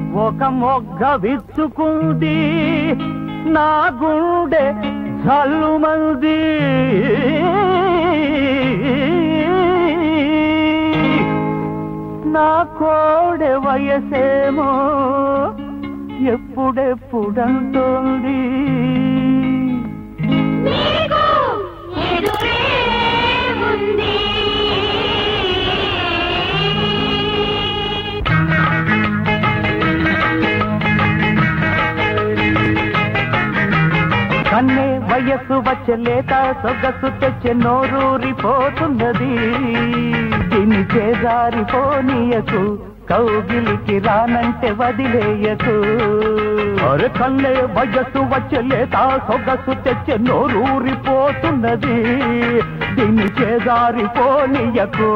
ఒక మొగ్గ విచ్చుకుంది నా గుండె జల్లుమంది నా కోడె వయసేమో ఎప్పుడెప్పుడంటోంది కన్నే వయస్సు వచ్చలేత సొగసు తెచ్చే నోరూరిపోతున్నది దీన్ని చేజారిపోనీయకు కౌగిలికి రానంటే వదిలేయకు అరే కన్నే వయస్సు వచ్చలేత సొగసు తెచ్చే నోరూరిపోతున్నది దీన్ని చేజారిపోనీయకు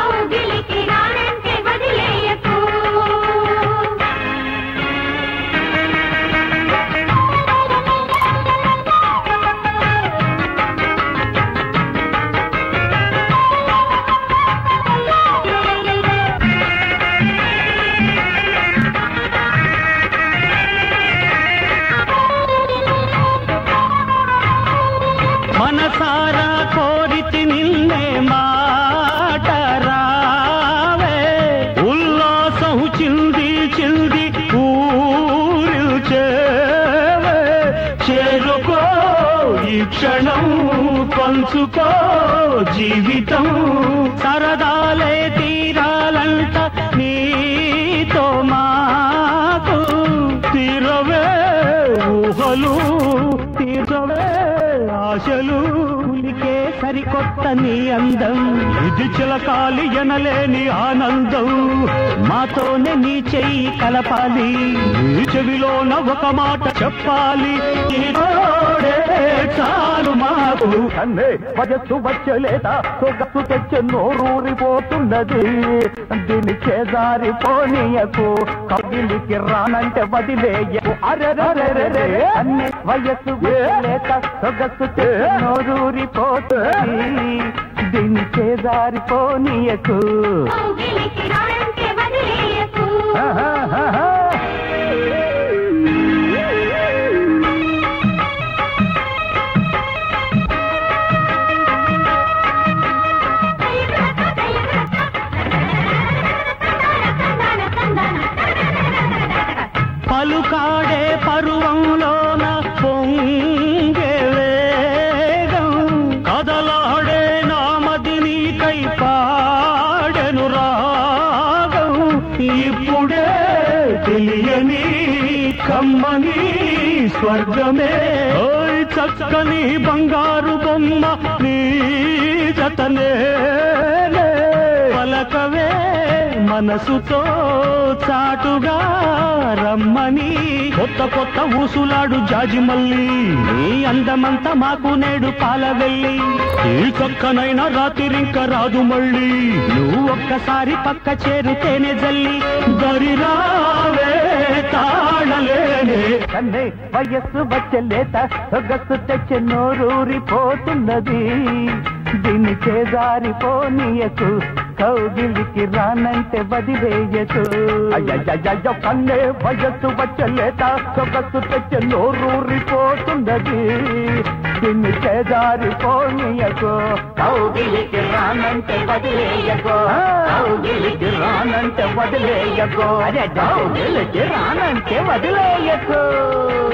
మనసారా కోరితి నిన్నే మాట రావే ఉల్లాసం చింది చింది ఊరిల్చేవే చేరుకో ఈ క్షణం పంచుకో జీవితం సరదాలే తీరాలంట నీతో మాకు తీరవే ఊహలు తీరవే ఆశలు ఉలికే సరికొత్త నీ అందం ఇది చిలకాలి ఎనలేని ఆనందం మాతోనే నీ చెయ్యి కలపాలి నీ చెవిలోన ఒక మాట చెప్పాలి చాలు మాకు కన్నే వయస్సు వచ్చలేదా సొగసు తెచ్చే నోరూరిపోతున్నది దీన్ని చేజారిపోనీయకు కౌగిలికి రానంటే వదిలేయకు అరెరే అన్ని వయస్సు లేక సొగసు తెచ్చే నోరూరిపోతుంది దీన్ని చేజారిపోనీయకు పలుకాడే పరువంలోన పొంగే వేగం కదలాడే నామది నీకై పాడెను రాగం ఇప్పుడే తెలియని కమ్మని స్వర్గమే ఓయ్ చక్కని బంగారు బొమ్మ నీ జతనే పలకవే మనసుతో చాటుగా రమ్మని కొత్త కొత్త ఊసులాడు జాజిమల్లి నీ అందమంతా మాకు నేడు పాలవెల్లి ఈ చక్కనైనా రాత్రింక రాదు మళ్ళీ నువ్వు ఒక్కసారి పక్క చేరుతేనే జల్లి దరిరావే తాళలేనే కన్నే వయస్సు వచ్చలేత సొగసు తెచ్చే నోరూరిపోతున్నది దీన్ని చేజారిపోనీయకు కౌగిలికి రానంటే వదిలేయకు అయ్యయ్యో కన్నే వయస్సు వచ్చలేత సొగసు తెచ్చే నోరూరిపోతున్నది దీన్ని చేజారిపోనీయకు కౌగిలికి రానంటే వదిలేయకు కౌగిలికి రానంటే వదిలేయకు కౌగిలికి రానంటే వదిలేయకు